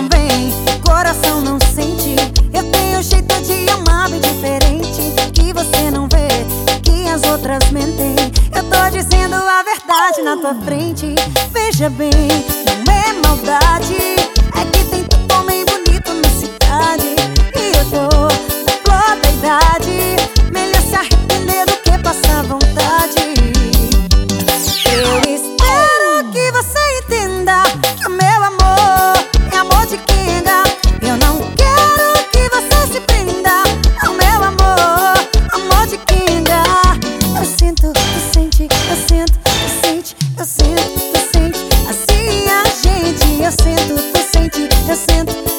não vem, o coração não sente. Eu tenho jeito de amar bem diferente, que você não vê, que as outras mentem. Eu tô dizendo a verdade na tua frente. Veja bem, não é maldade, é que tem tanto homem bonito na cidade. E eu tô na flor da idade, melhor se arrepender do que passar vontade. Eu espero que você entenda que o meu amor é amor de quenga. Eu não quero que você se prenda ao meu amor, amor de quenga. Eu sinto, tu sente, eu sinto, tu sente, eu sinto, tu sente. Assim a gente, eu sinto, tu sente, eu sinto.